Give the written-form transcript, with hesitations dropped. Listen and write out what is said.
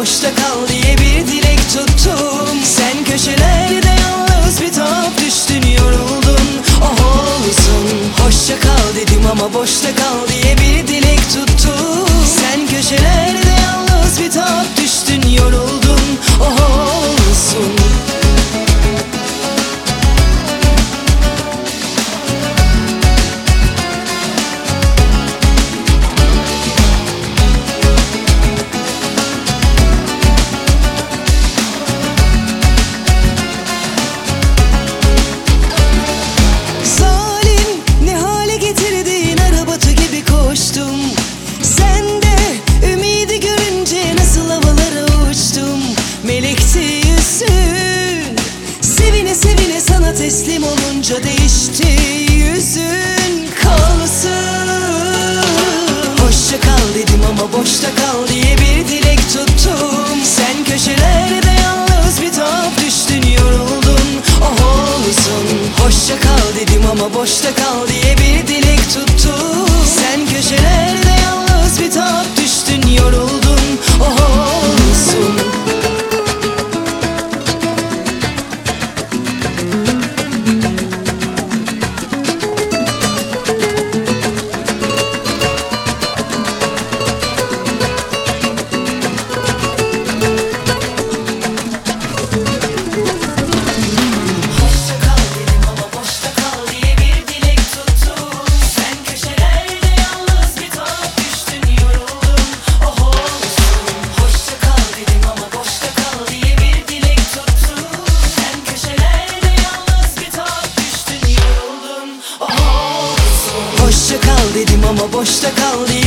boşta kal diye bir dilek tuttum. Sen köşelerde yalnız bir top düştün, yoruldun, oh olsun. Hoşça kal dedim ama boşta kal diye bir dilek tuttum. Sen köşelerde yalnız bir top düştün, yoruldun, oh olsun. Sevine sana teslim olunca değişti yüzün, kalsın. Hoşça kal dedim ama boşta kal diye bir dilek tuttum. Sen köşelerde yalnız bir top düştün, yoruldun, oh olsun. Hoşça kal dedim ama boşta kal diye bir dilek tuttum. Sen köşelerde yalnız bir top düştün, yoruldun, oh olsun. Hoşça kal dedim ama boşta kal diye